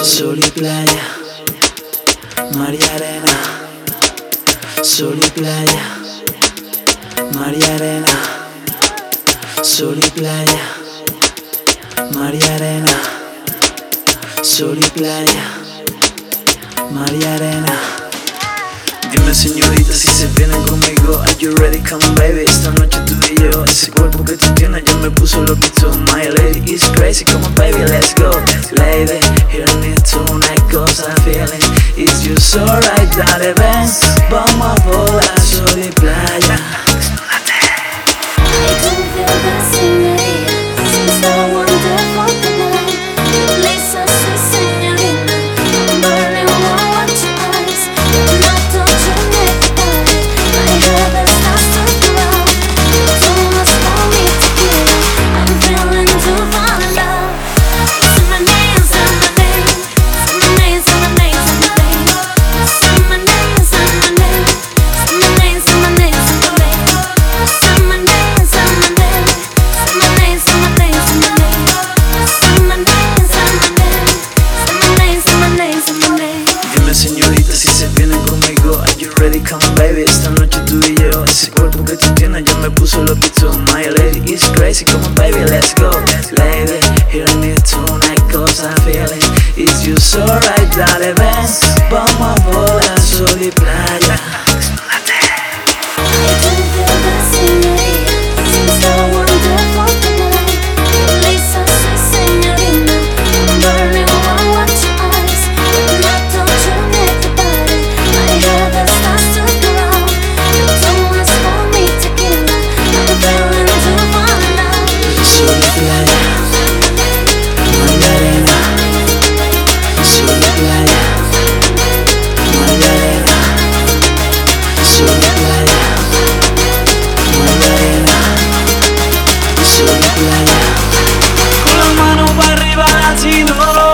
Sol y playa, mar y arena. Sol y playa, mar y arena. Sol y playa, mar y arena. Sol y playa, mar y arena. Dime señorita si se vienen conmigo. Are you ready? Come baby, esta noche tú y yo. Ese cuerpo que tú tienes ya me puso loquito. My lady is crazy, come on baby, let's go. Lady, hear me tonight cause I'm feeling it's just alright. Dale ven, vamos a volar. Sol y playa. Señorita, si se vienen conmigo, are you ready? Come baby, esta noche tú y yo. Ese cuerpo que tú tienes ya me puso loquito. My lady is crazy, come on baby, let's go. Lady, hear me tonight cause I'm feeling it's just alright. Dale ven, vamos a volar. Sol y playa. Con la mano para arriba latino.